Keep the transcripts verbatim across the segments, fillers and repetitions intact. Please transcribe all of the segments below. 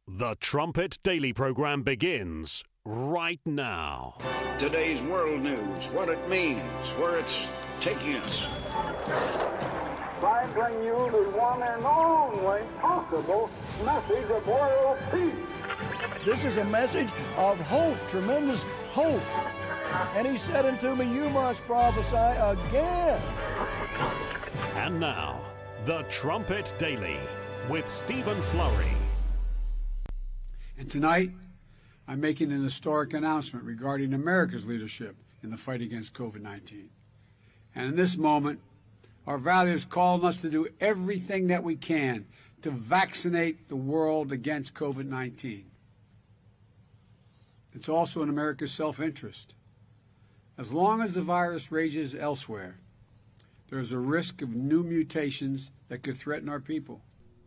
The Trumpet Daily program begins right now. Today's world news, what it means, where it's taking us. I bring you the one and only possible message of world peace. This is a message of hope, tremendous hope. And he said unto me, you must prophesy again. And now, The Trumpet Daily with Stephen Flurry. And tonight, I'm making an historic announcement regarding America's leadership in the fight against covid nineteen. And in this moment, our values call on us to do everything that we can to vaccinate the world against covid nineteen. It's also in America's self-interest. As long as the virus rages elsewhere, there's a risk of new mutations that could threaten our people.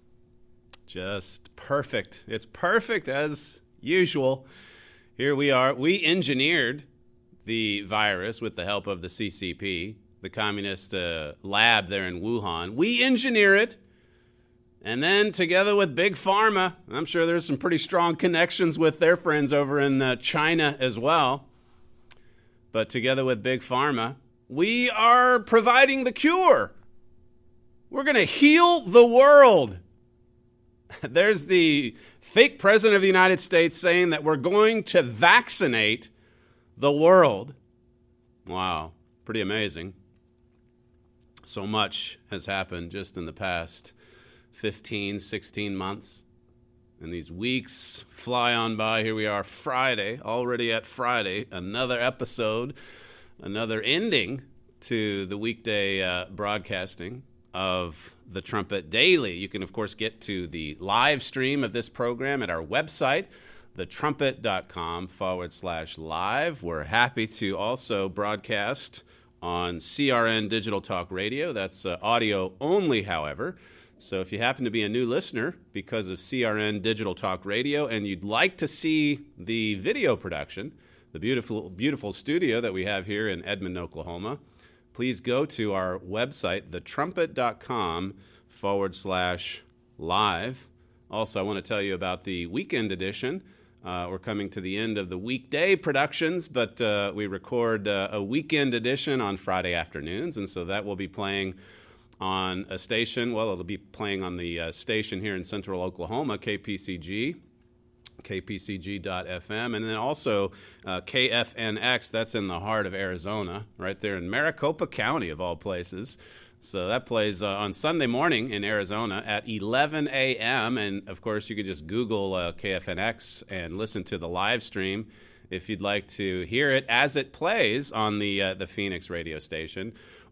Just perfect. It's perfect as usual. Here we are. We engineered the virus with the help of the C C P, the communist uh, lab there in Wuhan. We engineer it. And then together with Big Pharma, I'm sure there's some pretty strong connections with their friends over in uh, China as well. But together with Big Pharma, we are providing the cure. We're going to heal the world. There's the fake president of the United States saying that we're going to vaccinate the world. Wow, pretty amazing. So much has happened just in the past fifteen, sixteen months. And these weeks fly on by. Here we are, Friday, already at Friday, another episode, another ending to the weekday uh, broadcasting of the Trumpet Daily. You can, of course, get to the live stream of this program at our website, thetrumpet.com forward slash live. We're happy to also broadcast on C R N Digital Talk Radio. That's uh, audio only, however. So if you happen to be a new listener because of C R N Digital Talk Radio and you'd like to see the video production, the beautiful, beautiful studio that we have here in Edmond, Oklahoma, please go to our website, thetrumpet.com forward slash live. Also, I want to tell you about the weekend edition. Uh, we're coming to the end of the weekday productions, but uh, we record uh, a weekend edition on Friday afternoons, and so that will be playing on a station. Well, it'll be playing on the uh, station here in central Oklahoma, K P C G. K P C G dot F M, and then also uh, K F N X, that's in the heart of Arizona, right there in Maricopa County, of all places. So that plays uh, on Sunday morning in Arizona at eleven a.m., and of course you could just Google uh, K F N X and listen to the live stream if you'd like to hear it as it plays on the uh, the Phoenix radio station.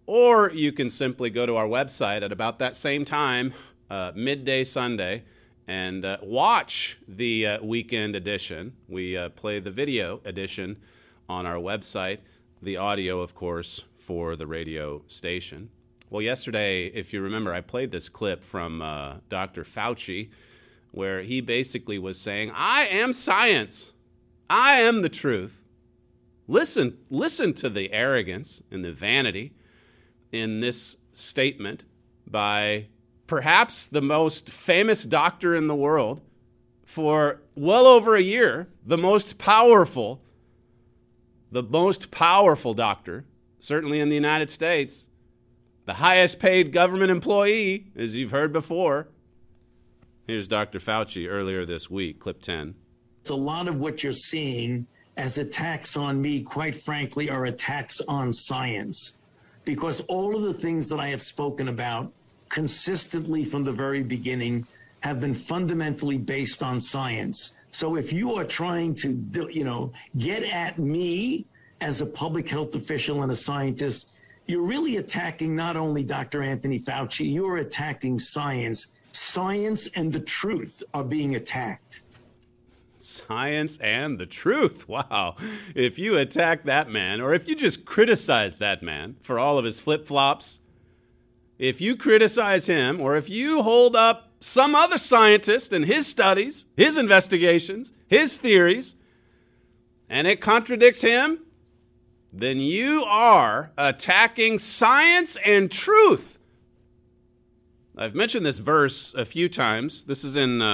Or you can simply go to our website at about that same time, uh, midday Sunday, and uh, watch the uh, weekend edition. We uh, play the video edition on our website, the audio, of course, for the radio station. Well, yesterday, if you remember, I played this clip from uh, Doctor Fauci, where he basically was saying, I am science. I am the truth. Listen, listen to the arrogance and the vanity in this statement by perhaps the most famous doctor in the world for well over a year, the most powerful, the most powerful doctor, certainly in the United States, the highest paid government employee, as you've heard before. Here's Doctor Fauci earlier this week, clip ten. A lot of what you're seeing as attacks on me, quite frankly, are attacks on science. Because all of the things that I have spoken about consistently from the very beginning have been fundamentally based on science. So if you are trying to, do, you know, get at me as a public health official and a scientist, you're really attacking not only Doctor Anthony Fauci, you're attacking science. Science and the truth are being attacked. Science and the truth. Wow. If you attack that man, or if you just criticize that man for all of his flip-flops, if you criticize him, or if you hold up some other scientist and his studies, his investigations, his theories, and it contradicts him, then you are attacking science and truth. I've mentioned this verse a few times. This is in uh,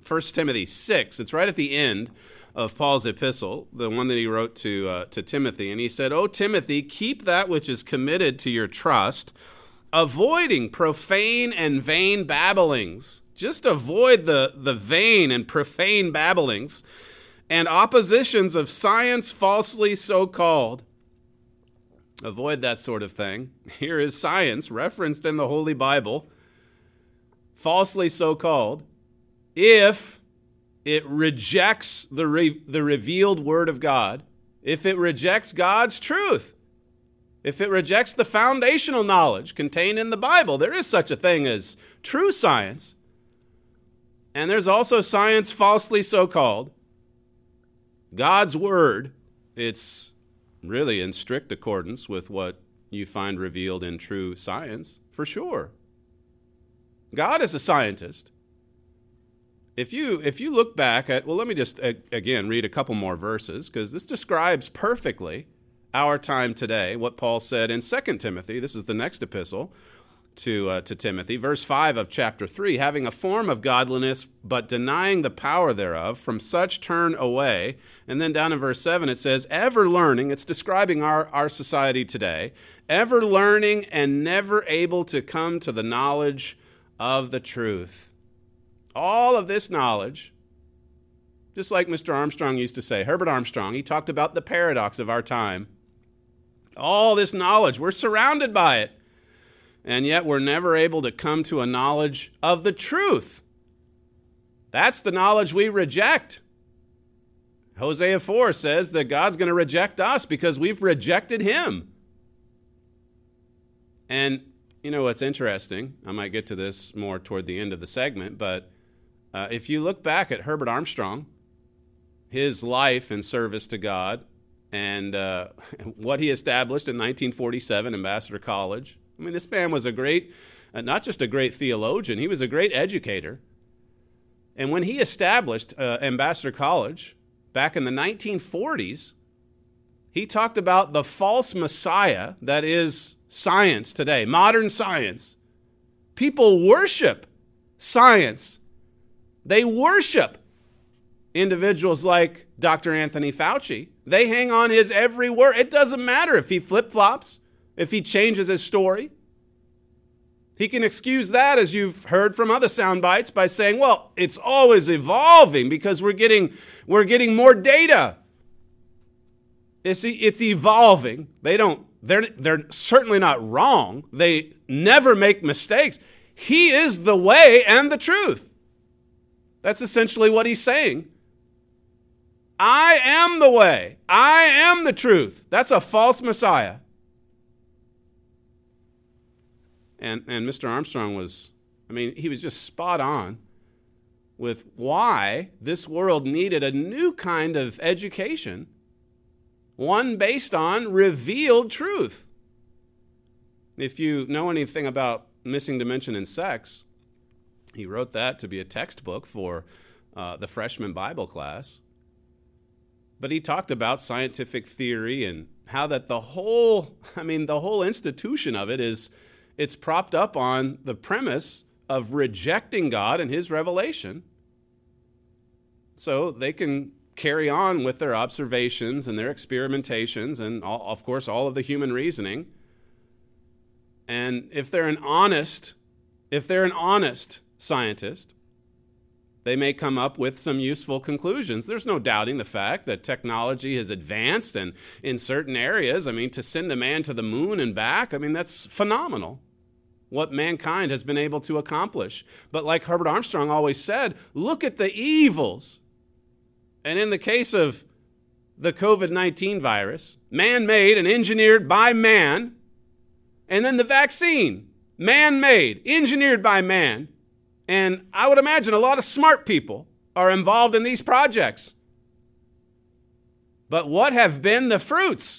First Timothy six. It's right at the end of Paul's epistle, the one that he wrote to uh, to Timothy. And he said, "O Timothy, keep that which is committed to your trust, avoiding profane and vain babblings." Just avoid the, the vain and profane babblings and oppositions of science falsely so called. Avoid that sort of thing. Here is science referenced in the Holy Bible, falsely so called, if it rejects the, re- the revealed Word of God, if it rejects God's truth, if it rejects the foundational knowledge contained in the Bible. There is such a thing as true science. And there's also science falsely so called. God's Word, it's really in strict accordance with what you find revealed in true science, for sure. God is a scientist. If you if you look back at, well, let me just, uh, again, read a couple more verses, because this describes perfectly our time today, what Paul said in Second Timothy. This is the next epistle to uh, to Timothy, verse five of chapter three, "Having a form of godliness, but denying the power thereof, from such turn away." And then down in verse seven it says, "Ever learning," it's describing our, our society today, "ever learning and never able to come to the knowledge of the truth." All of this knowledge, just like Mister Armstrong used to say, Herbert Armstrong, he talked about the paradox of our time. All this knowledge, we're surrounded by it. And yet we're never able to come to a knowledge of the truth. That's the knowledge we reject. Hosea four says that God's going to reject us because we've rejected him. And you know what's interesting? I might get to this more toward the end of the segment, but uh, if you look back at Herbert Armstrong, his life and service to God, and uh, what he established in nineteen forty-seven, Ambassador College, I mean, this man was a great, uh, not just a great theologian, he was a great educator. And when he established uh, Ambassador College back in the nineteen forties, he talked about the false messiah that is science today, modern science. People worship science. They worship individuals like Doctor Anthony Fauci. They hang on his every word. It doesn't matter if he flip-flops, if he changes his story. He can excuse that, as you've heard from other sound bites, by saying, well, it's always evolving because we're getting, we're getting more data. It's, it's evolving. They don't, they're, they're certainly not wrong. They never make mistakes. He is the way and the truth. That's essentially what he's saying. I am the way. I am the truth. That's a false messiah. And and Mister Armstrong was, I mean, he was just spot on with why this world needed a new kind of education, one based on revealed truth. If you know anything about missing dimension in sex, he wrote that to be a textbook for uh, the freshman Bible class. But he talked about scientific theory and how that the whole, I mean, the whole institution of it is, it's propped up on the premise of rejecting God and his revelation. So they can carry on with their observations and their experimentations and, all, of course, all of the human reasoning. And if they're an honest, if they're an honest scientist, they may come up with some useful conclusions. There's no doubting the fact that technology has advanced, and in certain areas, I mean, to send a man to the moon and back, I mean, that's phenomenal, what mankind has been able to accomplish. But like Herbert Armstrong always said, look at the evils. And in the case of the covid nineteen virus, man-made and engineered by man, and then the vaccine, man-made, engineered by man. And I would imagine a lot of smart people are involved in these projects. But what have been the fruits?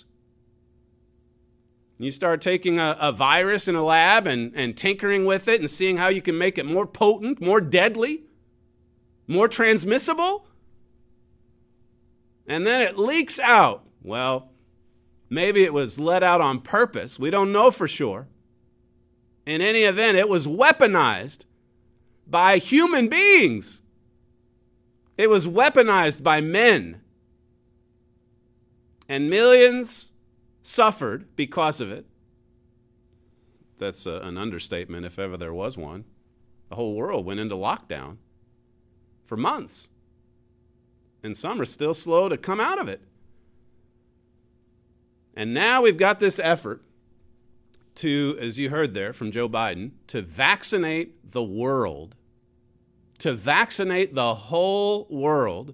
You start taking a, a virus in a lab and, and tinkering with it and seeing how you can make it more potent, more deadly, more transmissible. And then it leaks out. Well, maybe it was let out on purpose. We don't know for sure. In any event, it was weaponized by human beings It was weaponized by men. And millions suffered because of it. That's a, an understatement if ever there was one. The whole world went into lockdown for months. And some are still slow to come out of it. And now we've got this effort to, as you heard there from Joe Biden, to vaccinate the world. To vaccinate the whole world.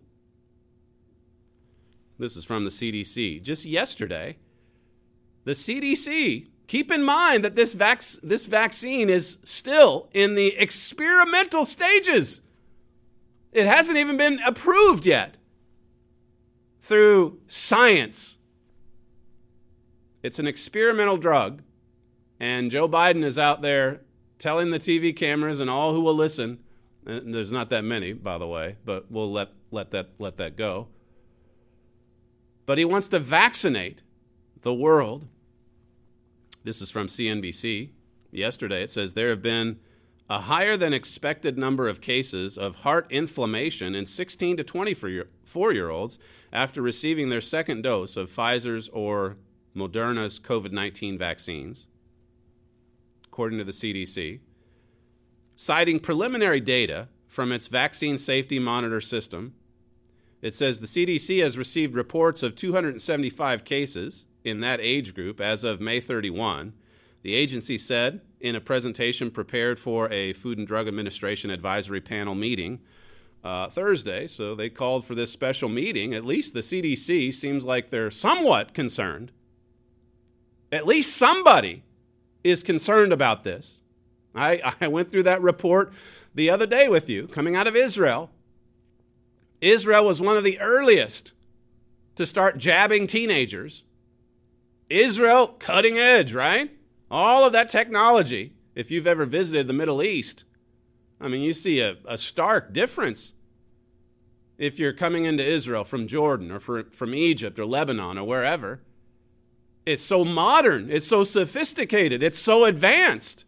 This is from the C D C. Just yesterday, the C D C, keep in mind that this, vac- this vaccine is still in the experimental stages. It hasn't even been approved yet through science. It's an experimental drug, and Joe Biden is out there telling the T V cameras and all who will listen, and there's not that many, by the way, but we'll let, let, that, let that go. But he wants to vaccinate the world. This is from C N B C. Yesterday, it says there have been a higher than expected number of cases of heart inflammation in sixteen to twenty-four-year-olds after receiving their second dose of Pfizer's or Moderna's COVID nineteen vaccines, according to the C D C, citing preliminary data from its vaccine safety monitor system. It says the C D C has received reports of two hundred seventy-five cases in that age group as of May thirty-first. The agency said in a presentation prepared for a Food and Drug Administration advisory panel meeting uh, Thursday. So they called for this special meeting. At least the C D C seems like they're somewhat concerned. At least somebody is concerned about this. I, I went through that report the other day with you, coming out of Israel. Israel was one of the earliest to start jabbing teenagers. Israel, cutting edge, right? All of that technology. If you've ever visited the Middle East, I mean, you see a, a stark difference if you're coming into Israel from Jordan or for, from Egypt or Lebanon or wherever. It's so modern. It's so sophisticated. It's so advanced.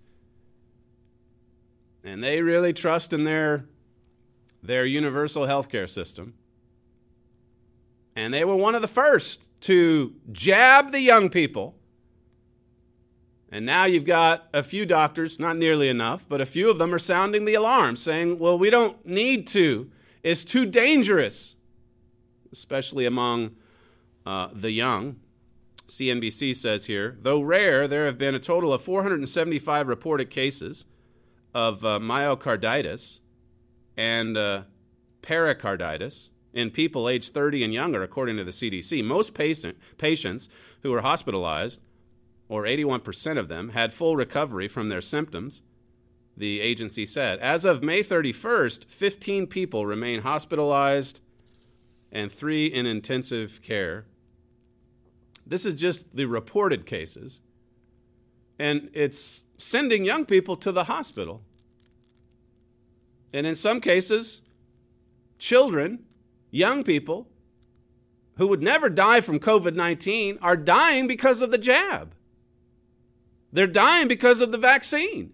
And they really trust in their, their universal healthcare system. And they were one of the first to jab the young people. And now you've got a few doctors, not nearly enough, but a few of them are sounding the alarm, saying, well, we don't need to. It's too dangerous, especially among uh, the young. C N B C says here, though rare, there have been a total of four hundred seventy-five reported cases of uh, myocarditis and uh, pericarditis in people aged thirty and younger, according to the C D C. Most patient, patients who were hospitalized, or eighty-one percent of them, had full recovery from their symptoms, the agency said. As of May thirty-first, fifteen people remain hospitalized and three in intensive care. This is just the reported cases. And it's sending young people to the hospital. And in some cases, children, young people, who would never die from COVID nineteen are dying because of the jab. They're dying because of the vaccine.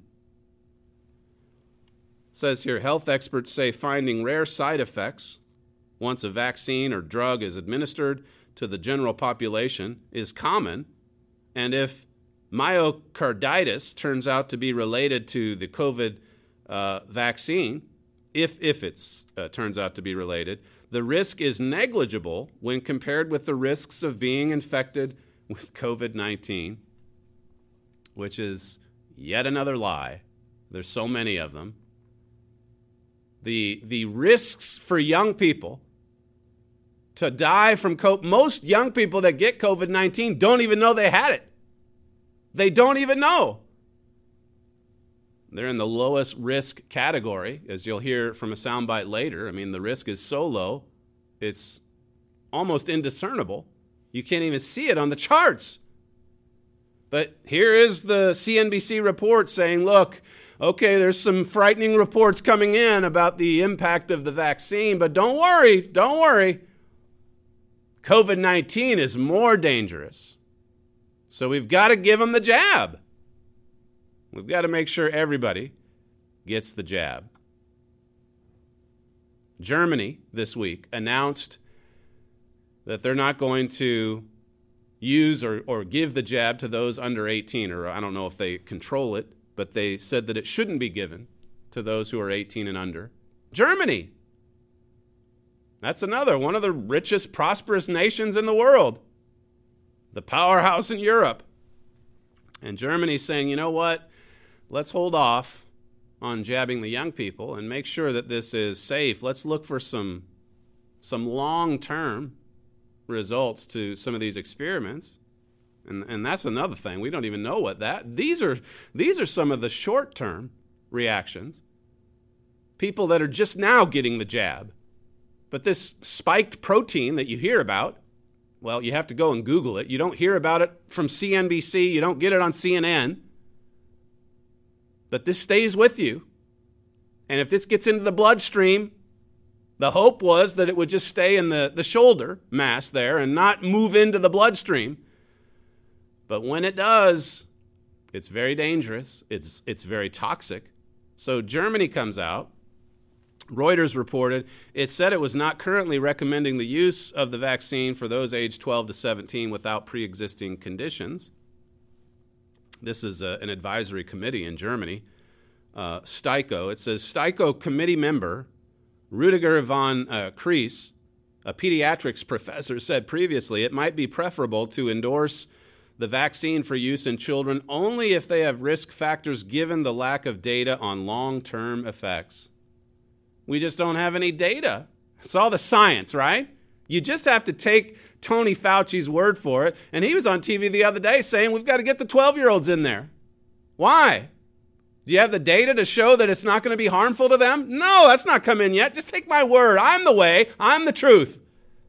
It says here, health experts say finding rare side effects once a vaccine or drug is administered to the general population is common. And if myocarditis turns out to be related to the COVID uh, vaccine, if, if it uh, turns out to be related, the risk is negligible when compared with the risks of being infected with COVID nineteen, which is yet another lie. There's so many of them. The, the risks for young people to die from COVID, most young people that get COVID nineteen don't even know they had it. They don't even know. They're in the lowest risk category, as you'll hear from a soundbite later. I mean, the risk is so low, it's almost indiscernible. You can't even see it on the charts. But here is the C N B C report saying, look, okay, there's some frightening reports coming in about the impact of the vaccine, but don't worry, don't worry. COVID nineteen is more dangerous. So we've got to give them the jab. We've got to make sure everybody gets the jab. Germany this week announced that they're not going to use or, or give the jab to those under eighteen, or I don't know if they control it, but they said that it shouldn't be given to those who are eighteen and under. Germany. That's another, one of the richest, prosperous nations in the world. The powerhouse in Europe. And Germany's saying, you know what? Let's hold off on jabbing the young people and make sure that this is safe. Let's look for some, some long-term results to some of these experiments. And, and that's another thing. We don't even know what that. These are, these are some of the short-term reactions. People that are just now getting the jab. But this spiked protein that you hear about, well, you have to go and Google it. You don't hear about it from C N B C. You don't get it on C N N. But this stays with you. And if this gets into the bloodstream, the hope was that it would just stay in the, the shoulder mass there and not move into the bloodstream. But when it does, it's very dangerous. It's, it's very toxic. So Germany comes out. Reuters reported it said it was not currently recommending the use of the vaccine for those aged twelve to seventeen without pre-existing conditions. This is a, an advisory committee in Germany. Uh, STIKO, it says, STIKO committee member Rudiger von uh, Kreis, a pediatrics professor, said previously it might be preferable to endorse the vaccine for use in children only if they have risk factors given the lack of data on long-term effects. We just don't have any data. It's all the science, right? You just have to take Tony Fauci's word for it. And he was on T V the other day saying we've got to get the twelve-year-olds in there. Why? Do you have the data to show that it's not going to be harmful to them? No, that's not come in yet. Just take my word. I'm the way. I'm the truth.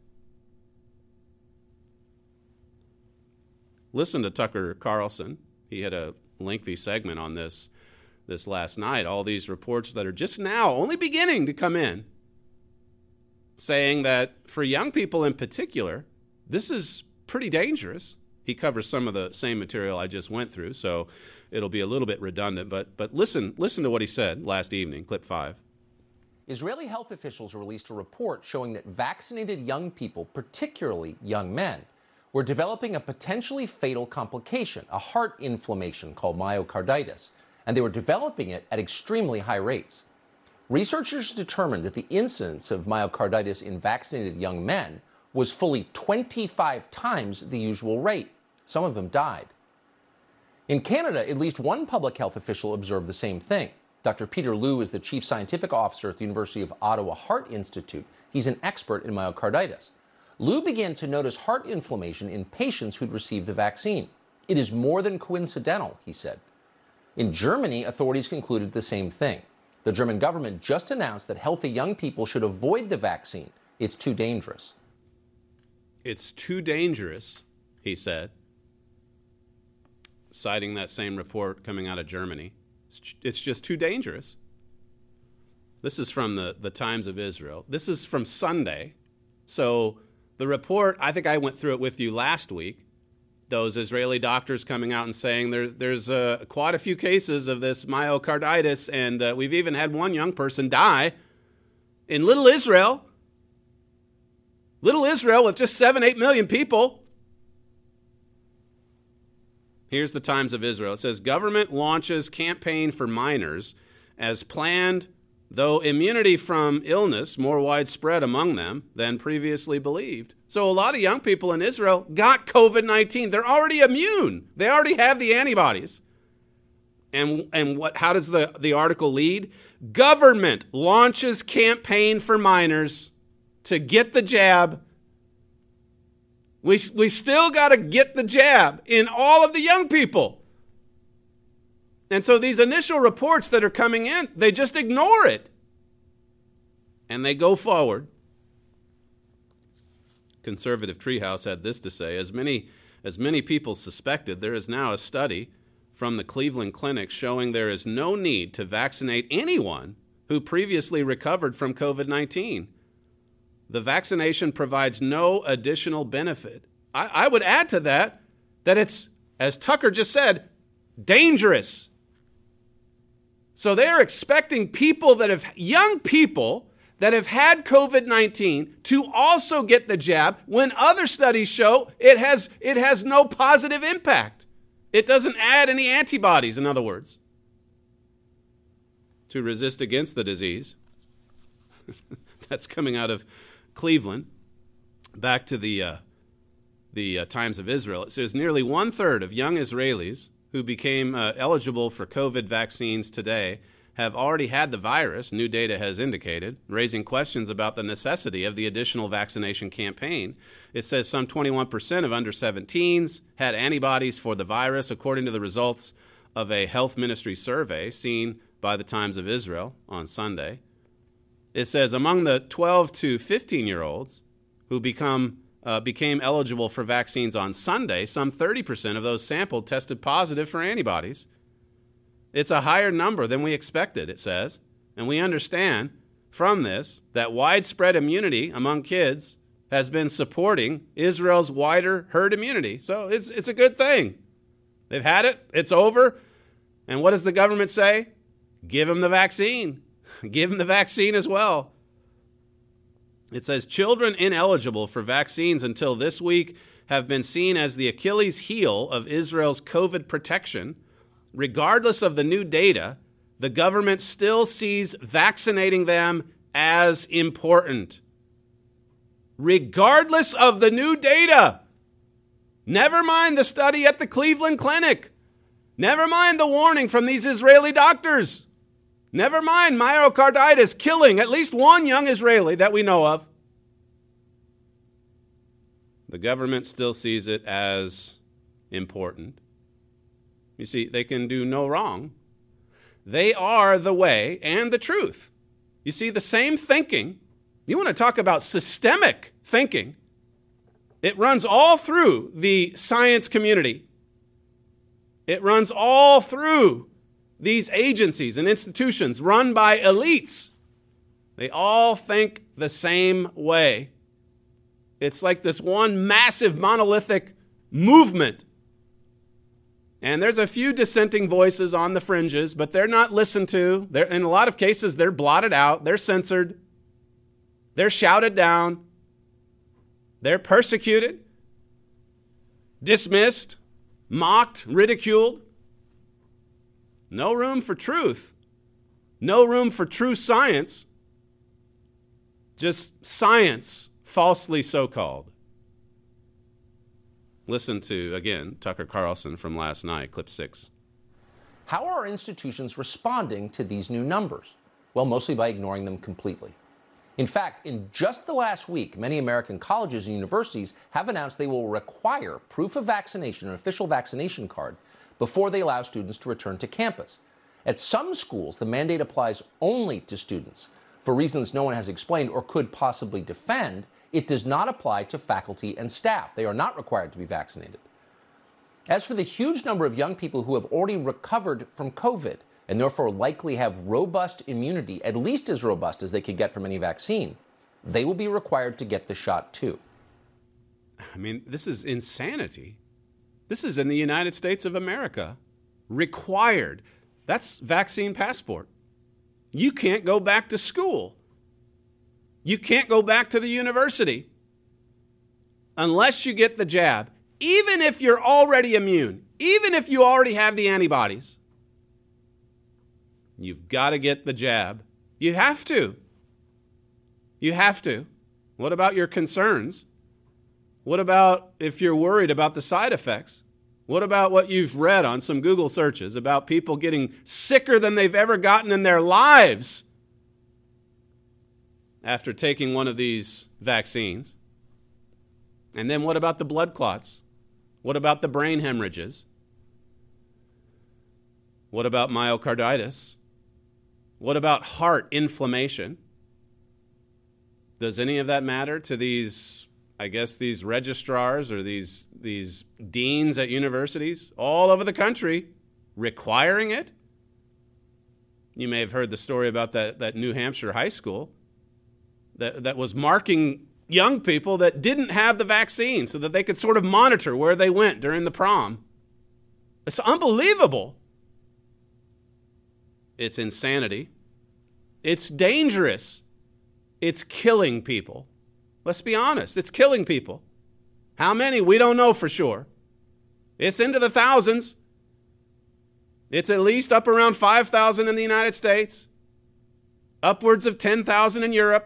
Listen to Tucker Carlson. He had a lengthy segment on this this last night. All these reports that are just now only beginning to come in, saying that for young people in particular, this is pretty dangerous. He covers some of the same material I just went through, so it'll be a little bit redundant. But but listen, listen to what he said last evening, clip five. Israeli health officials released a report showing that vaccinated young people, particularly young men, were developing a potentially fatal complication, a heart inflammation called myocarditis, and they were developing it at extremely high rates. Researchers determined that the incidence of myocarditis in vaccinated young men was fully twenty-five times the usual rate. Some of them died. In Canada, at least one public health official observed the same thing. Doctor Peter Liu is the chief scientific officer at the University of Ottawa Heart Institute. He's an expert in myocarditis. Liu began to notice heart inflammation in patients who'd received the vaccine. It is more than coincidental, he said. In Germany, authorities concluded the same thing. The German government just announced that healthy young people should avoid the vaccine. It's too dangerous. It's too dangerous, he said, citing that same report coming out of Germany. It's, it's just too dangerous. This is from the, the Times of Israel. This is from Sunday. So the report, I think I went through it with you last week. Those Israeli doctors coming out and saying there's, there's uh, quite a few cases of this myocarditis, and uh, we've even had one young person die in Little Israel. Little Israel with just seven, eight million people. Here's the Times of Israel. It says, government launches campaign for minors as planned, though immunity from illness more widespread among them than previously believed. So a lot of young people in Israel got covid nineteen. They're already immune. They already have the antibodies. And, and what? How does the, the article lead? Government launches campaign for minors to get the jab. We, we still got to get the jab in all of the young people. And so these initial reports that are coming in, they just ignore it. And they go forward. Conservative Treehouse had this to say, as many, as many people suspected, there is now a study from the Cleveland Clinic showing there is no need to vaccinate anyone who previously recovered from covid nineteen. The vaccination provides no additional benefit. I, I would add to that that it's, as Tucker just said, dangerous. So they're expecting people that have, young people that have had COVID nineteen to also get the jab when other studies show it has, it has no positive impact. It doesn't add any antibodies, in other words, to resist against the disease. That's coming out of Cleveland. Back to the uh, the uh, Times of Israel. It says nearly one-third of young Israelis who became uh, eligible for COVID vaccines today have already had the virus, new data has indicated, raising questions about the necessity of the additional vaccination campaign. It says some twenty-one percent of under seventeens had antibodies for the virus, according to the results of a health ministry survey seen by the Times of Israel on Sunday. It says among the twelve to fifteen-year-olds who become uh, became eligible for vaccines on Sunday, some thirty percent of those sampled tested positive for antibodies. It's a higher number than we expected, it says, and we understand from this that widespread immunity among kids has been supporting Israel's wider herd immunity. So it's it's a good thing. They've had it, it's over, and what does the government say? Give them the vaccine. Give them the vaccine as well. It says children ineligible for vaccines until this week have been seen as the Achilles heel of Israel's COVID protection. Regardless of the new data, the government still sees vaccinating them as important. Regardless of the new data. Never mind the study at the Cleveland Clinic. Never mind the warning from these Israeli doctors. Never mind myocarditis killing at least one young Israeli that we know of. The government still sees it as important. You see, they can do no wrong. They are the way and the truth. You see, the same thinking, you want to talk about systemic thinking, it runs all through the science community. It runs all through these agencies and institutions run by elites. They all think the same way. It's like this one massive monolithic movement. And there's a few dissenting voices on the fringes, but they're not listened to. They're, in a lot of cases, they're blotted out. They're censored. They're shouted down. They're persecuted, dismissed, mocked, ridiculed. No room for truth. No room for true science. Just science, falsely so-called. Listen to, again, Tucker Carlson from last night, clip six. How are our institutions responding to these new numbers? Well, mostly by ignoring them completely. In fact, in just the last week, many American colleges and universities have announced they will require proof of vaccination, an official vaccination card, before they allow students to return to campus. At some schools, the mandate applies only to students. For reasons no one has explained or could possibly defend, it does not apply to faculty and staff. They are not required to be vaccinated. As for the huge number of young people who have already recovered from COVID and therefore likely have robust immunity, at least as robust as they could get from any vaccine, they will be required to get the shot too. I mean, this is insanity. This is in the United States of America. Required. That's vaccine passport. You can't go back to school. You can't go back to the university unless you get the jab, even if you're already immune, even if you already have the antibodies. You've got to get the jab. You have to. You have to. What about your concerns? What about if you're worried about the side effects? What about what you've read on some Google searches about people getting sicker than they've ever gotten in their lives after taking one of these vaccines? And then what about the blood clots? What about the brain hemorrhages? What about myocarditis? What about heart inflammation? Does any of that matter to these, I guess, these registrars or these, these deans at universities all over the country requiring it? You may have heard the story about that, that New Hampshire high school that, that was marking young people that didn't have the vaccine so that they could sort of monitor where they went during the prom. It's unbelievable. It's insanity. It's dangerous. It's killing people. Let's be honest. It's killing people. How many? We don't know for sure. It's into the thousands. It's at least up around five thousand in the United States. Upwards of ten thousand in Europe.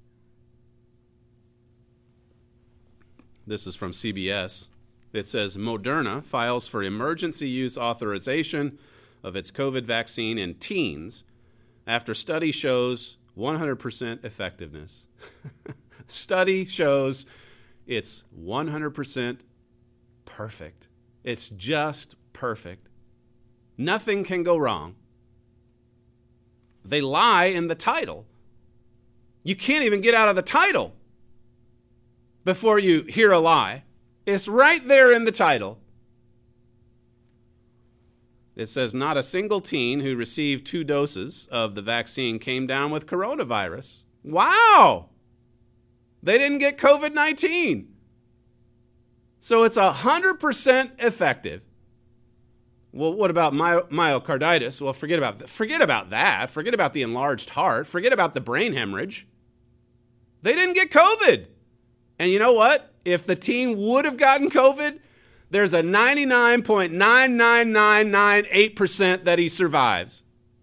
This is from C B S. It says Moderna files for emergency use authorization of its COVID vaccine in teens after study shows one hundred percent effectiveness. Study shows it's one hundred percent perfect. It's just perfect. Nothing can go wrong. They lie in the title. You can't even get out of the title before you hear a lie. It's right there in the title. It says not a single teen who received two doses of the vaccine came down with coronavirus. Wow! They didn't get COVID nineteen. So it's one hundred percent effective. Well, what about my, myocarditis? Well, forget about, forget about that. Forget about the enlarged heart. Forget about the brain hemorrhage. They didn't get COVID. And you know what? If the teen would have gotten COVID, there's a ninety-nine point nine nine nine nine eight percent that he survives.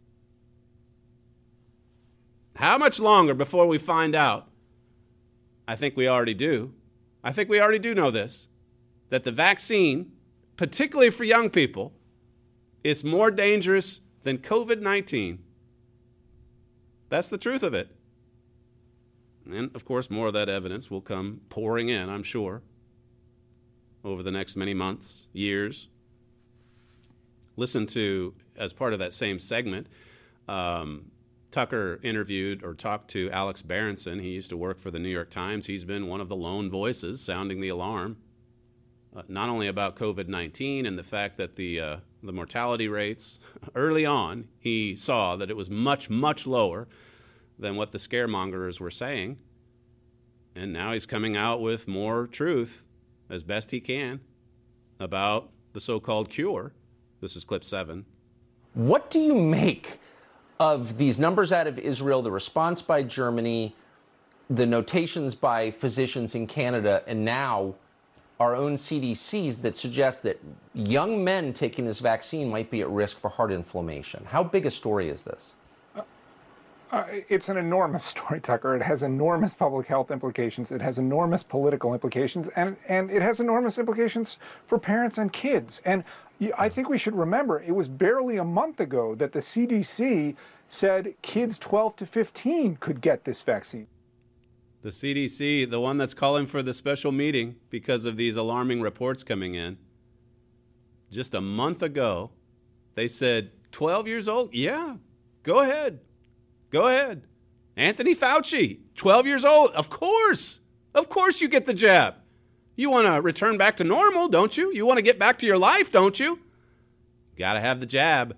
How much longer before we find out? I think we already do. I think we already do know this, that the vaccine, particularly for young people, is more dangerous than COVID nineteen. That's the truth of it. And, of course, more of that evidence will come pouring in, I'm sure, over the next many months, years. Listen to, as part of that same segment, um, Tucker interviewed or talked to Alex Berenson. He used to work for the New York Times. He's been one of the lone voices sounding the alarm, uh, not only about COVID nineteen and the fact that the uh, the mortality rates, early on, he saw that it was much, much lower than what the scaremongers were saying. And now he's coming out with more truth, as best he can, about the so-called cure. This is clip seven. What do you make of these numbers out of Israel, the response by Germany, the notations by physicians in Canada, and now our own C D Cs that suggest that young men taking this vaccine might be at risk for heart inflammation? How big a story is this? Uh, it's an enormous story, Tucker. It has enormous public health implications. It has enormous political implications, and, and it has enormous implications for parents and kids. And I think we should remember, it was barely a month ago that the C D C said kids twelve to fifteen could get this vaccine. The C D C, the one that's calling for the special meeting because of these alarming reports coming in, just a month ago, they said, twelve years old? Yeah, go ahead. Go ahead. Anthony Fauci, twelve years old. Of course. Of course you get the jab. You want to return back to normal, don't you? You want to get back to your life, don't you? Got to have the jab.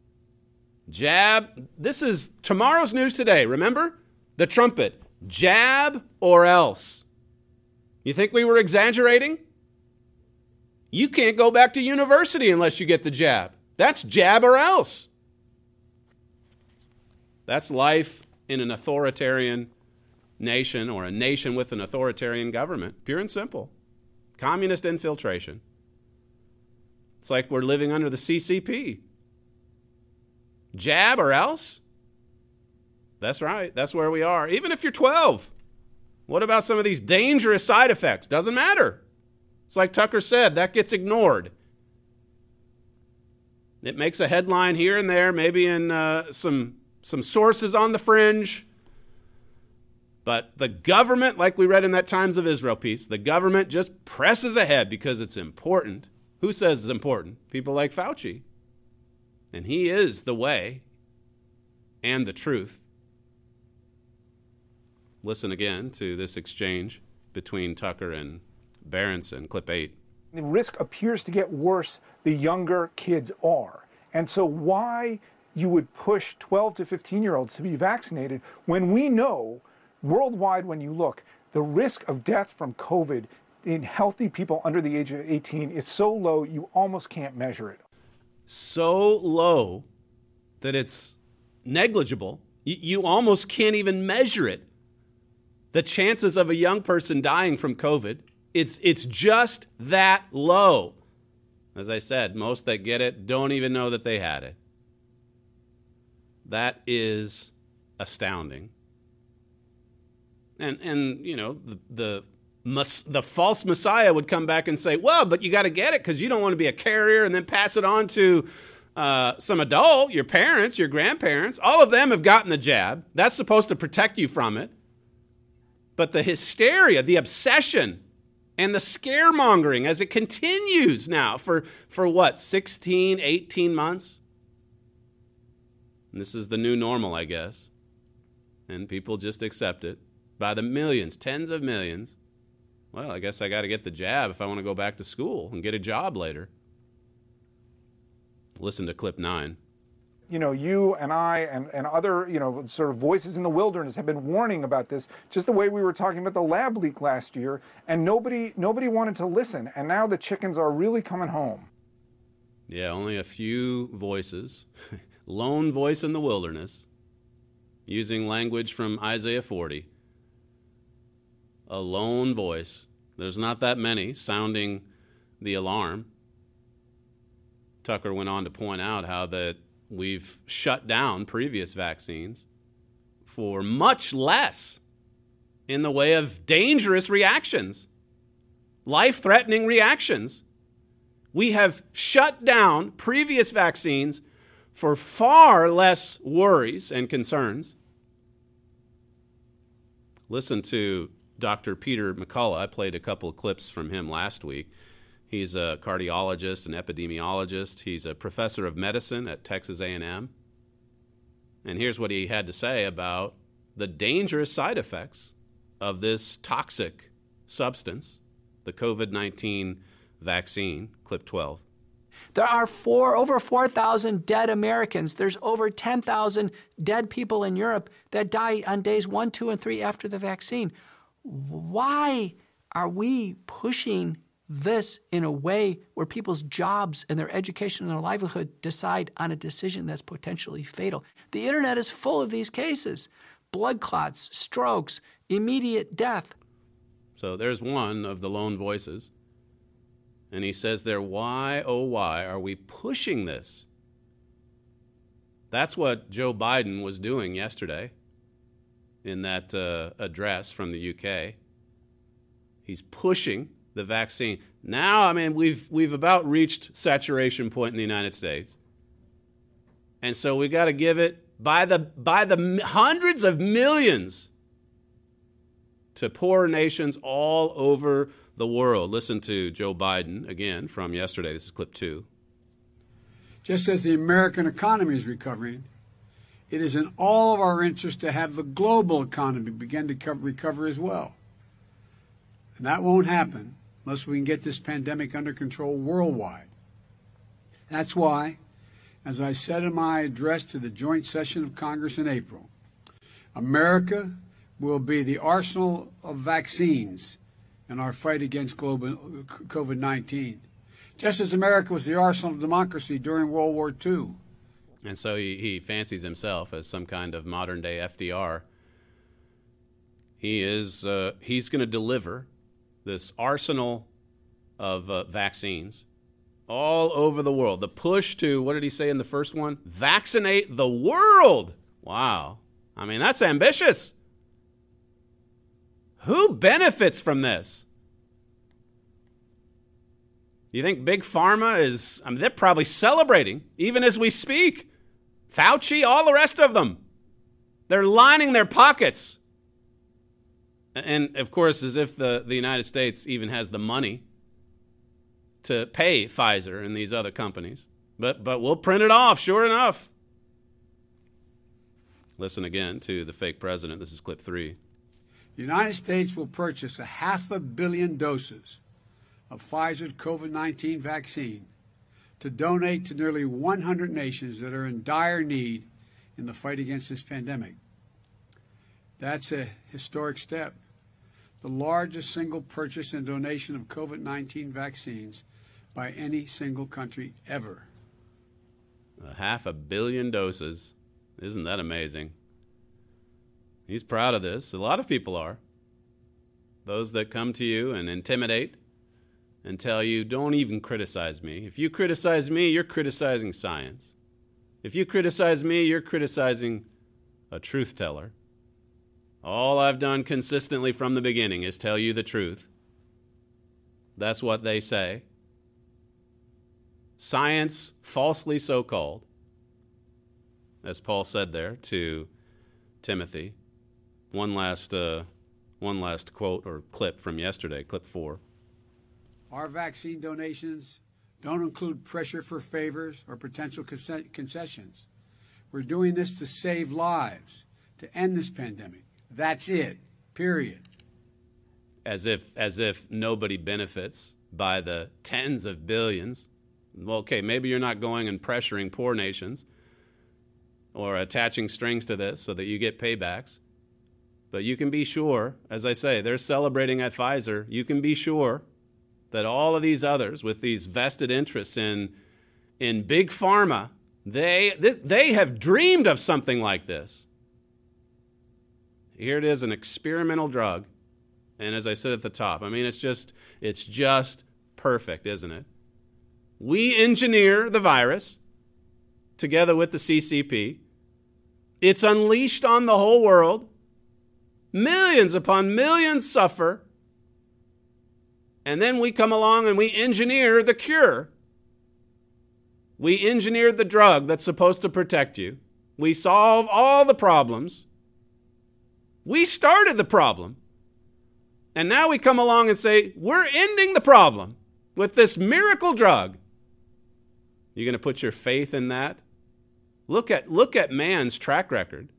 Jab. This is tomorrow's news today. Remember? The trumpet. Jab or else. You think we were exaggerating? You can't go back to university unless you get the jab. That's jab or else. That's life in an authoritarian nation, or a nation with an authoritarian government. Pure and simple. Communist infiltration. It's like we're living under the C C P. Jab or else? That's right. That's where we are. Even if you're twelve. What about some of these dangerous side effects? Doesn't matter. It's like Tucker said, that gets ignored. It makes a headline here and there, maybe in uh, some... some sources on the fringe. But the government, like we read in that Times of Israel piece, the government just presses ahead because it's important. Who says it's important? People like Fauci. And he is the way and the truth. Listen again to this exchange between Tucker and Berenson, clip eight. The risk appears to get worse the younger kids are. And so why you would push twelve to fifteen year olds to be vaccinated when we know worldwide, when you look, the risk of death from COVID in healthy people under the age of eighteen is so low you almost can't measure it. So low that it's negligible. You, you almost can't even measure it. the chances of a young person dying from COVID, it's it's just that low. As I said, most that get it don't even know that they had it. That is astounding. And, and you know, the, the, the false Messiah would come back and say, well, but you got to get it because you don't want to be a carrier and then pass it on to uh, some adult, your parents, your grandparents. All of them have gotten the jab. That's supposed to protect you from it. But the hysteria, the obsession, and the scaremongering as it continues now for, for what, sixteen, eighteen months? And this is the new normal, I guess. And people just accept it by the millions, tens of millions. Well, I guess I got to get the jab if I want to go back to school and get a job later. Listen to clip nine. You know, you and I and, and other, you know, sort of voices in the wilderness have been warning about this, just the way we were talking about the lab leak last year, and nobody nobody wanted to listen, and now the chickens are really coming home. Yeah, only a few voices, lone voice in the wilderness, using language from Isaiah forty. A lone voice. There's not that many sounding the alarm. Tucker went on to point out how that we've shut down previous vaccines for much less in the way of dangerous reactions, life-threatening reactions. We have shut down previous vaccines for far less worries and concerns. Listen to Doctor Peter McCullough. I played a couple of clips from him last week. He's a cardiologist, an epidemiologist. He's a professor of medicine at Texas A and M. And here's what he had to say about the dangerous side effects of this toxic substance, the COVID nineteen vaccine. Clip twelve. There are four, over four thousand dead Americans. There's over ten thousand dead people in Europe that die on days one, two, and three after the vaccine. Why are we pushing this in a way where people's jobs and their education and their livelihood decide on a decision that's potentially fatal? The internet is full of these cases. Blood clots, strokes, immediate death. So there's one of the lone voices. And he says there, why, oh, why are we pushing this? That's what Joe Biden was doing yesterday in that uh, address from the U K. He's pushing the vaccine. Now, I mean, we've we've about reached saturation point in the United States. And so we got to give it by the by the hundreds of millions to poor nations all over the world. Listen to Joe Biden again from yesterday. This is clip two. Just as the American economy is recovering, it is in all of our interest to have the global economy begin to co- recover as well. And that won't happen unless we can get this pandemic under control worldwide. That's why, as I said in my address to the joint session of Congress in April, America will be the arsenal of vaccines in our fight against global COVID nineteen, just as America was the arsenal of democracy during World War Two. And so he, he fancies himself as some kind of modern-day F D R. He is uh, he's going to deliver this arsenal of uh, vaccines all over the world. The push to, what did he say in the first one? Vaccinate the world. Wow. I mean, that's ambitious. Who benefits from this? You think Big Pharma is, I mean, they're probably celebrating even as we speak. Fauci, all the rest of them. They're lining their pockets. And, of course, as if the, the United States even has the money to pay Pfizer and these other companies. But, but we'll print it off, sure enough. Listen again to the fake president. This is clip three. The United States will purchase a half a billion doses of Pfizer's COVID nineteen vaccine to donate to nearly one hundred nations that are in dire need in the fight against this pandemic. That's a historic step. The largest single purchase and donation of COVID nineteen vaccines by any single country ever. A half a billion doses. Isn't that amazing? He's proud of this. A lot of people are. those that come to you and intimidate and tell you, don't even criticize me. If you criticize me, you're criticizing science. If you criticize me, you're criticizing a truth teller. All I've done consistently from the beginning is tell you the truth. That's what they say. Science, falsely so called, as Paul said there to Timothy. One last, uh, one last quote or clip from yesterday, clip four. Our vaccine donations don't include pressure for favors or potential concessions. We're doing this to save lives, to end this pandemic. That's it, period. As if, as if nobody benefits by the tens of billions. Well, okay, maybe you're not going and pressuring poor nations or attaching strings to this so that you get paybacks. But you can be sure, as I say, they're celebrating at Pfizer. You can be sure that all of these others with these vested interests in, in big pharma, they, they have dreamed of something like this. Here it is, an experimental drug. And as I said at the top, I mean, it's just, it's just perfect, isn't it? We engineer the virus together with the C C P. It's unleashed on the whole world. Millions upon millions suffer. And then we come along and we engineer the cure. We engineer the drug that's supposed to protect you. We solve all the problems. We started the problem. And now we come along and say, we're ending the problem with this miracle drug. You're going to put your faith in that? Look at, look at man's track record.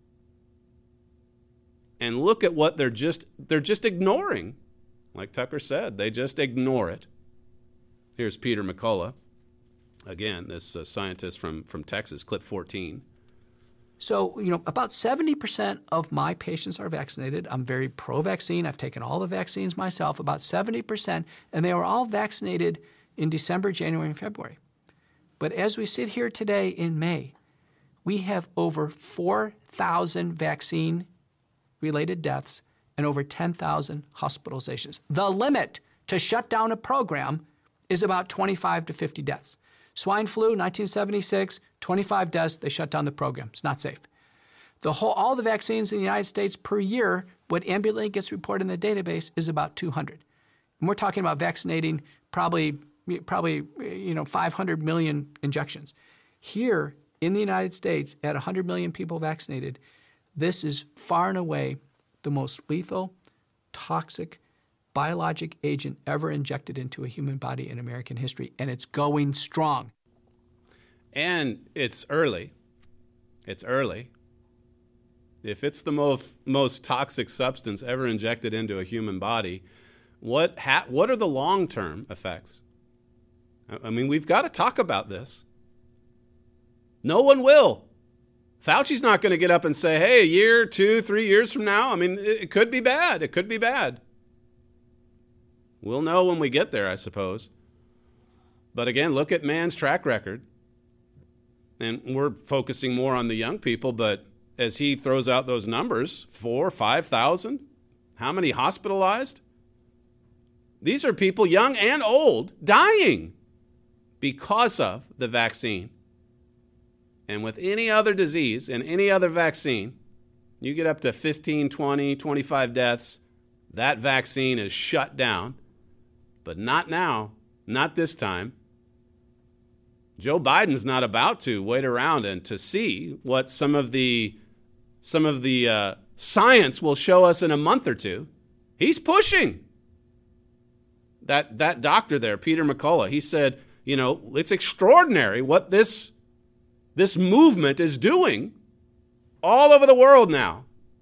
And look at what they're just, they're just ignoring. Like Tucker said, they just ignore it. Here's Peter McCullough. Again, this uh, scientist from, from Texas, clip fourteen. So, you know, about seventy percent of my patients are vaccinated. I'm very pro-vaccine. I've taken all the vaccines myself, about seventy percent, and they were all vaccinated in December, January, and February. But as we sit here today in May, we have over four thousand vaccine-related deaths and over ten thousand hospitalizations. The limit to shut down a program is about twenty-five to fifty deaths. Swine flu, nineteen seventy-six, twenty-five deaths, they shut down the program. It's not safe. The whole, all the vaccines in the United States per year, what ambulantly gets reported in the database is about two hundred. And we're talking about vaccinating probably, probably you know, five hundred million injections. Here in the United States, at one hundred million people vaccinated, this is far and away the most lethal, toxic, biologic agent ever injected into a human body in American history, and it's going strong. And it's early. It's early. If it's the most, most toxic substance ever injected into a human body, what ha- what are the long-term effects? I mean, we've got to talk about this. No one will. Fauci's not going to get up and say, hey, a year, two, three years from now, I mean, it could be bad. It could be bad. We'll know when we get there, I suppose. But again, look at man's track record. And we're focusing more on the young people, but as he throws out those numbers, four, five thousand, how many hospitalized? These are people, young and old, dying because of the vaccine. And with any other disease and any other vaccine, you get up to fifteen, twenty, twenty-five deaths, that vaccine is shut down. But not now, not this time. Joe Biden's not about to wait around and to see what some of the some of the uh, science will show us in a month or two. He's pushing. That that doctor there, Peter McCullough, he said, you know, it's extraordinary what this this movement is doing all over the world now.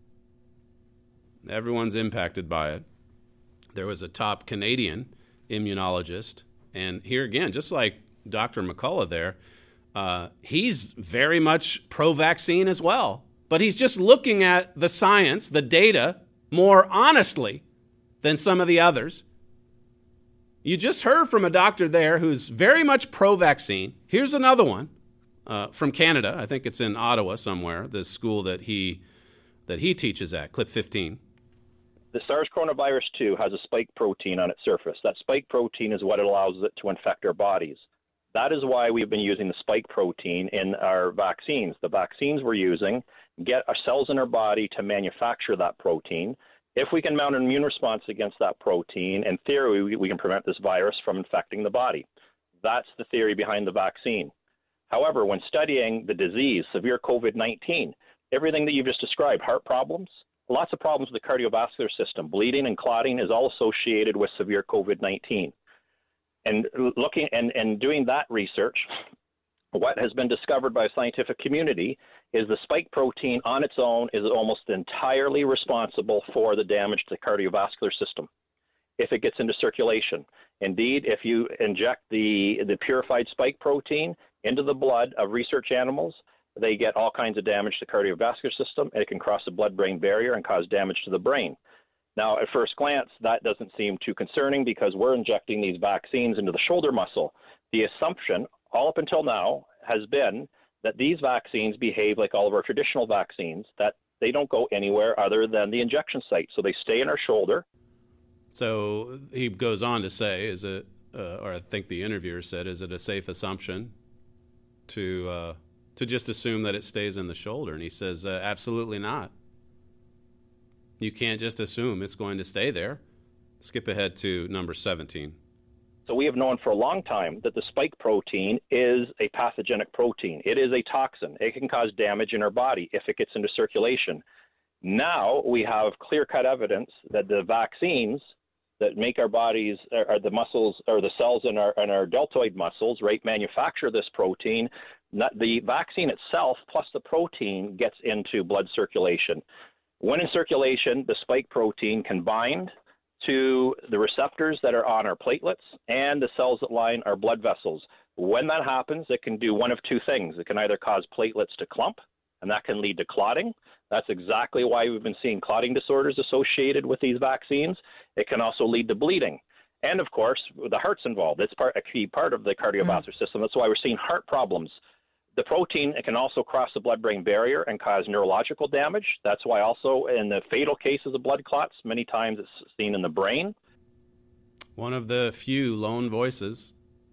Everyone's impacted by it. There was a top Canadian immunologist, and here again, just like Doctor McCullough there, uh, he's very much pro-vaccine as well. But he's just looking at the science, the data, more honestly than some of the others. You just heard from a doctor there who's very much pro-vaccine. Here's another one uh, from Canada. I think it's in Ottawa somewhere, the school that he that he teaches at, clip fifteen. The SARS coronavirus two has a spike protein on its surface. That spike protein is what allows it to infect our bodies. That is why we've been using the spike protein in our vaccines. The vaccines we're using get our cells in our body to manufacture that protein. If we can mount an immune response against that protein, in theory, we, we can prevent this virus from infecting the body. That's the theory behind the vaccine. However, when studying the disease, severe COVID nineteen, everything that you've just described, heart problems, lots of problems with the cardiovascular system, bleeding and clotting is all associated with severe COVID nineteen. And looking and, and doing that research, what has been discovered by the scientific community is the spike protein on its own is almost entirely responsible for the damage to the cardiovascular system if it gets into circulation. Indeed, if you inject the, the purified spike protein into the blood of research animals, they get all kinds of damage to the cardiovascular system. It can cross the blood-brain barrier and cause damage to the brain. Now, at first glance, that doesn't seem too concerning because we're injecting these vaccines into the shoulder muscle. The assumption, all up until now, has been that these vaccines behave like all of our traditional vaccines, that they don't go anywhere other than the injection site. So they stay in our shoulder. So he goes on to say, is it, uh, or I think the interviewer said, is it a safe assumption to uh, to just assume that it stays in the shoulder? And he says, uh, absolutely not. You can't just assume it's going to stay there. Skip ahead to number seventeen. So we have known for a long time that the spike protein is a pathogenic protein. It is a toxin. It can cause damage in our body if it gets into circulation. Now we have clear-cut evidence that the vaccines that make our bodies, or the muscles, or the cells in our, in our deltoid muscles, right, manufacture this protein. Not, the vaccine itself plus the protein gets into blood circulation. When in circulation, the spike protein can bind to the receptors that are on our platelets and the cells that line our blood vessels. When that happens, it can do one of two things. It can either cause platelets to clump, and that can lead to clotting. That's exactly why we've been seeing clotting disorders associated with these vaccines. It can also lead to bleeding. And of course, the heart's involved. It's part, a key part of the cardiovascular mm. system. That's why we're seeing heart problems. The protein, it can also cross the blood-brain barrier and cause neurological damage. That's why also in the fatal cases of blood clots, many times it's seen in the brain. One of the few lone voices.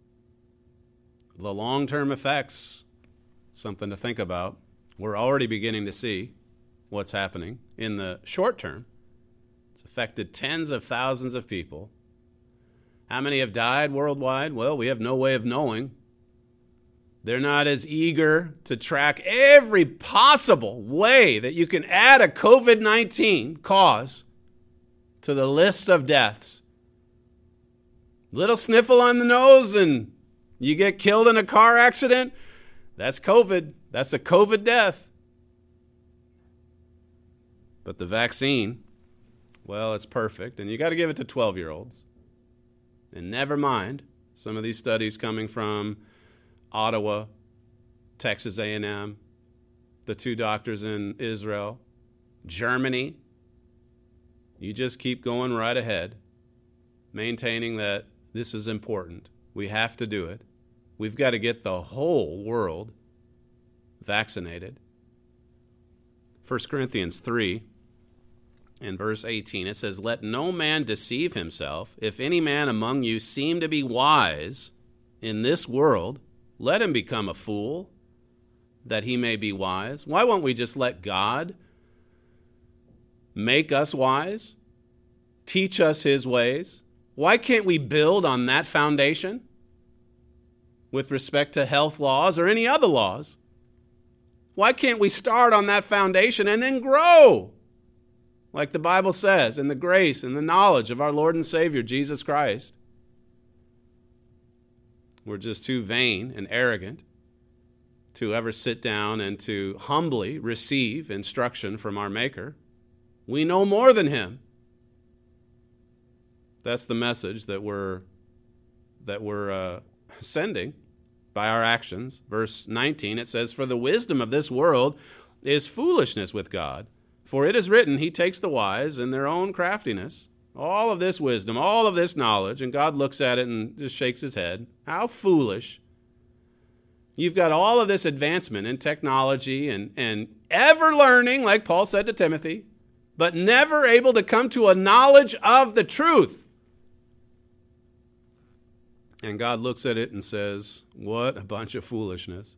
The long-term effects, something to think about. We're already beginning to see what's happening in the short term. It's affected tens of thousands of people. How many have died worldwide? Well, we have no way of knowing. They're not as eager to track every possible way that you can add a COVID nineteen cause to the list of deaths. Little sniffle on the nose and you get killed in a car accident. That's COVID. That's a COVID death. But the vaccine, well, it's perfect. And you got to give it to twelve-year-olds. And never mind some of these studies coming from Ottawa, Texas A and M, the two doctors in Israel, Germany. You just keep going right ahead, maintaining that this is important. We have to do it. We've got to get the whole world vaccinated. First Corinthians three and verse eighteen, it says, "Let no man deceive himself. If any man among you seem to be wise in this world, let him become a fool, that he may be wise." Why won't we just let God make us wise, teach us his ways? Why can't we build on that foundation with respect to health laws or any other laws? Why can't we start on that foundation and then grow, like the Bible says, in the grace and the knowledge of our Lord and Savior, Jesus Christ? We're just too vain and arrogant to ever sit down and to humbly receive instruction from our Maker. We know more than him. That's the message that we're that we're uh, sending by our actions. Verse nineteen, it says, "For the wisdom of this world is foolishness with God. For it is written, he takes the wise in their own craftiness." All of this wisdom, all of this knowledge, and God looks at it and just shakes his head. How foolish. You've got all of this advancement in technology and, and ever learning, like Paul said to Timothy. but never able to come to a knowledge of the truth. And God looks at it and says, what a bunch of foolishness.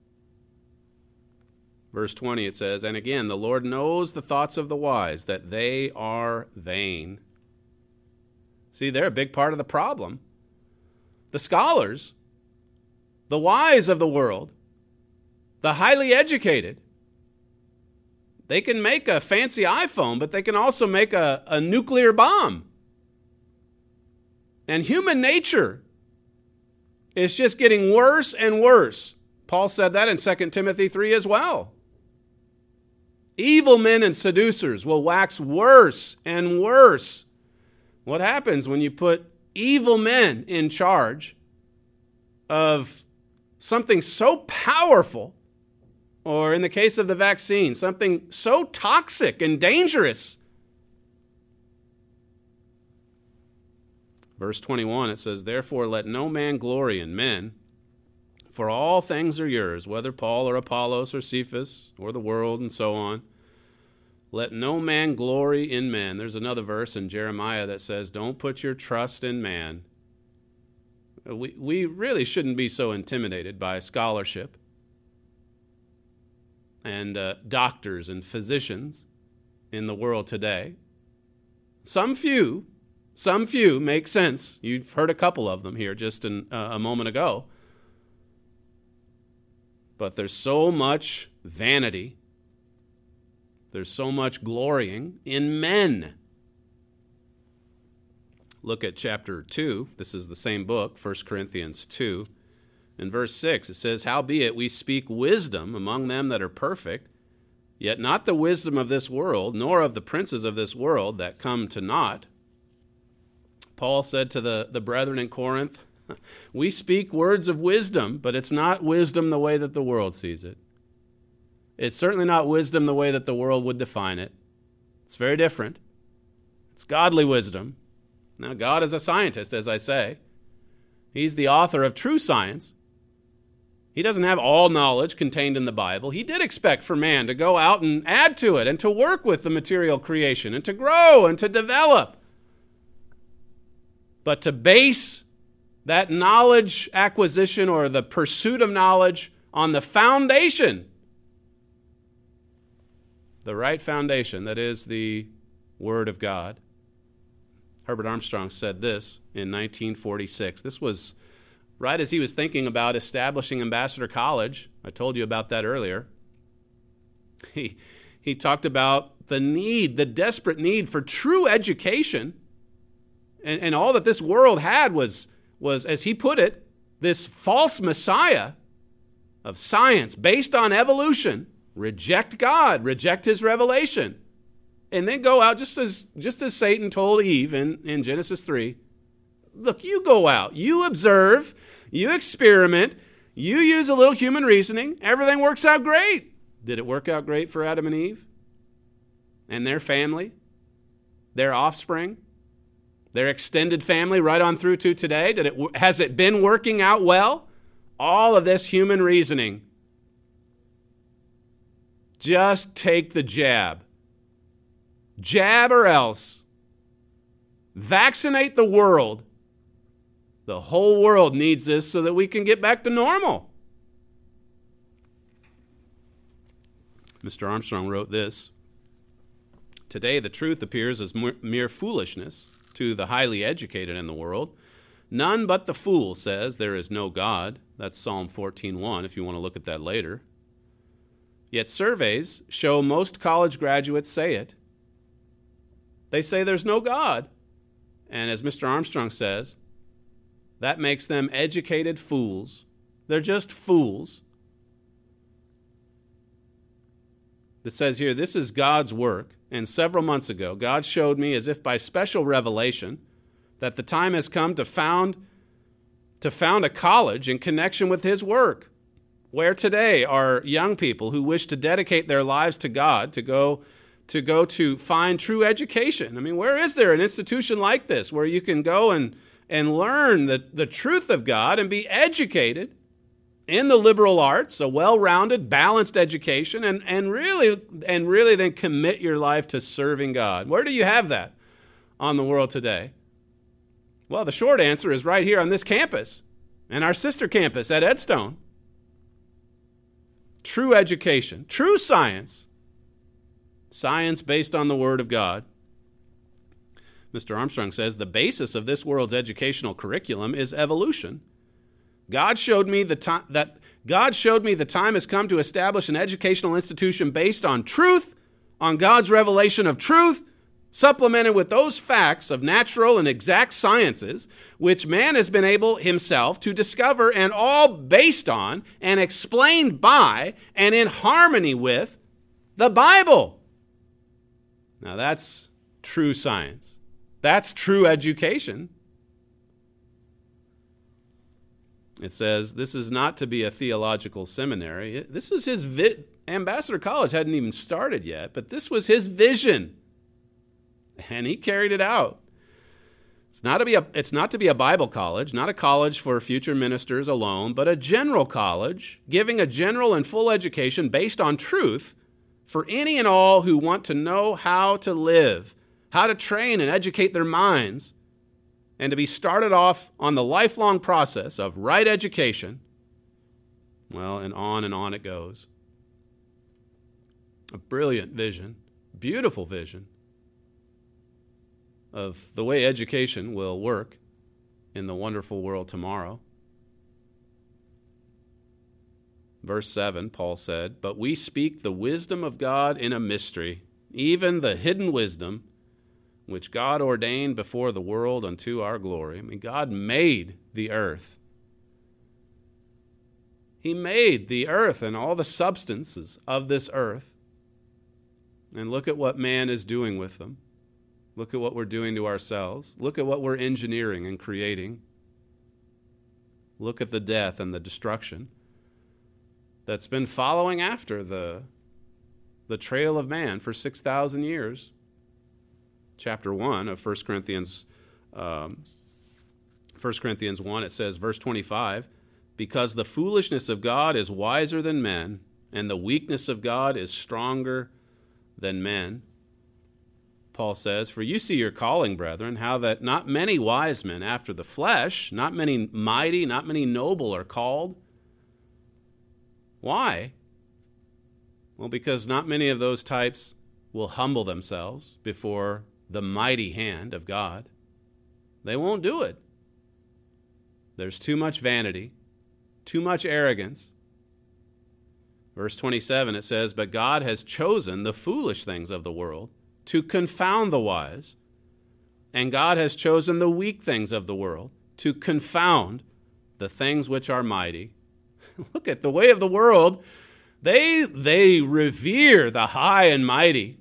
Verse twenty, it says, and again, the Lord knows the thoughts of the wise, that they are vain. See, they're a big part of the problem. The scholars, the wise of the world, the highly educated, they can make a fancy iPhone, but they can also make a, a nuclear bomb. And human nature is just getting worse and worse. Paul said that in Second Timothy three as well. Evil men and seducers will wax worse and worse. What happens when you put evil men in charge of something so powerful, or in the case of the vaccine, something so toxic and dangerous? Verse twenty-one, it says, therefore let no man glory in men, for all things are yours, whether Paul or Apollos or Cephas or the world and so on. Let no man glory in men. There's another verse in Jeremiah that says, don't put your trust in man. We, we really shouldn't be so intimidated by scholarship and uh, doctors and physicians in the world today. Some few, some few make sense. You've heard a couple of them here just in, uh, a moment ago. But there's so much vanity. There's so much glorying in men. Look at chapter two. This is the same book, First Corinthians two. In verse six, it says, howbeit we speak wisdom among them that are perfect, yet not the wisdom of this world, nor of the princes of this world that come to naught. Paul said to the, the brethren in Corinth, we speak words of wisdom, but it's not wisdom the way that the world sees it. It's certainly not wisdom the way that the world would define it. It's very different. It's godly wisdom. Now, God is a scientist, as I say. He's the author of true science. He doesn't have all knowledge contained in the Bible. He did expect for man to go out and add to it and to work with the material creation and to grow and to develop. But to base that knowledge acquisition or the pursuit of knowledge on the foundation, the right foundation, that is the Word of God. Herbert Armstrong said this in nineteen forty-six. This was right as he was thinking about establishing Ambassador College. I told you about that earlier. He, he talked about the need, the desperate need for true education. And, and all that this world had was, was, as he put it, this false messiah of science based on evolution. Reject God, reject his revelation, and then go out just as just as Satan told Eve in, in Genesis three. Look, you go out, you observe, you experiment, you use a little human reasoning, everything works out great. Did it work out great for Adam and Eve and their family, their offspring, their extended family right on through to today? Did it, has it been working out well? All of this human reasoning. Just take the jab. Jab or else. Vaccinate the world. The whole world needs this so that we can get back to normal. Mister Armstrong wrote this. Today the truth appears as mere foolishness to the highly educated in the world. None but the fool says there is no God. That's Psalm fourteen one if you want to look at that later. Yet surveys show most college graduates say it. They say there's no God. And as Mister Armstrong says, that makes them educated fools. They're just fools. It says here, this is God's work. And several months ago, God showed me as if by special revelation that the time has come to found, to found a college in connection with his work. Where today are young people who wish to dedicate their lives to God, to go to go to find true education. I mean, where is there an institution like this where you can go and, and learn the, the truth of God and be educated in the liberal arts, a well-rounded, balanced education, and, and really and really then commit your life to serving God. Where do you have that on the world today? Well, the short answer is right here on this campus and our sister campus at Edstone. True education, true science, science based on the Word of God. Mister Armstrong says, the basis of this world's educational curriculum is evolution. God showed me the time that God showed me the time has come to establish an educational institution based on truth, on God's revelation of truth, supplemented with those facts of natural and exact sciences, which man has been able himself to discover, and all based on and explained by and in harmony with the Bible. Now that's true science. That's true education. It says this is not to be a theological seminary. This is his vi- Ambassador College hadn't even started yet, but this was his vision. And he carried it out. It's not to be a, it's not to be a Bible college, not a college for future ministers alone, but a general college, giving a general and full education based on truth for any and all who want to know how to live, how to train and educate their minds, and to be started off on the lifelong process of right education. Well, and on and on it goes. A brilliant vision, beautiful vision of the way education will work in the wonderful world tomorrow. Verse seven, Paul said, "But we speak the wisdom of God in a mystery, even the hidden wisdom, which God ordained before the world unto our glory." I mean, God made the earth. He made the earth and all the substances of this earth. And look at what man is doing with them. Look at what we're doing to ourselves. Look at what we're engineering and creating. Look at the death and the destruction that's been following after the, the trail of man for six thousand years. Chapter one of First Corinthians, um, First Corinthians one, it says, verse twenty-five, "Because the foolishness of God is wiser than men, and the weakness of God is stronger than men." Paul says, "For you see your calling, brethren, how that not many wise men after the flesh, not many mighty, not many noble are called." Why? Well, because not many of those types will humble themselves before the mighty hand of God. They won't do it. There's too much vanity, too much arrogance. Verse twenty-seven, it says, "But God has chosen the foolish things of the world to confound the wise, and God has chosen the weak things of the world to confound the things which are mighty." Look at the way of the world. They, they revere the high and mighty.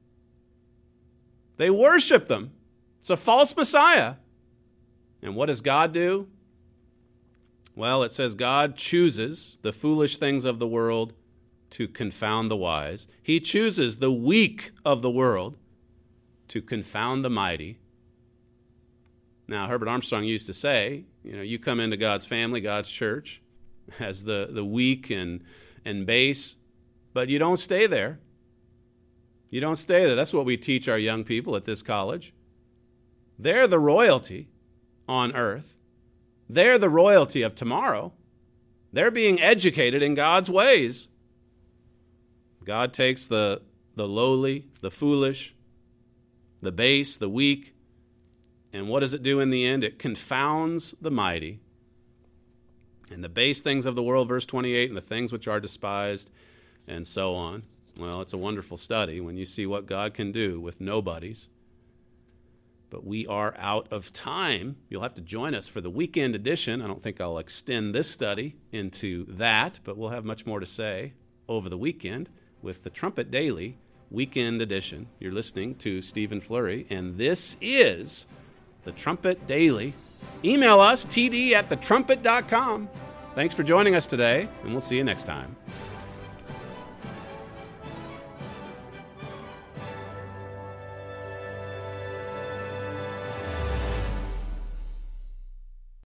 They worship them. It's a false Messiah. And what does God do? Well, it says God chooses the foolish things of the world to confound the wise. He chooses the weak of the world to confound the mighty. Now, Herbert Armstrong used to say, you know, you come into God's family, God's church, as the, the weak and, and base, but you don't stay there. You don't stay there. That's what we teach our young people at this college. They're the royalty on earth. They're the royalty of tomorrow. They're being educated in God's ways. God takes the, the lowly, the foolish, the base, the weak, and what does it do in the end? It confounds the mighty. And the base things of the world, verse twenty-eight, and the things which are despised, and so on. Well, it's a wonderful study when you see what God can do with nobodies. But we are out of time. You'll have to join us for the weekend edition. I don't think I'll extend this study into that, but we'll have much more to say over the weekend with the Trumpet Daily Weekend Edition. You're listening to Stephen Flurry, and this is the Trumpet Daily. Email us, t d at the trumpet dot com. Thanks for joining us today, and we'll see you next time.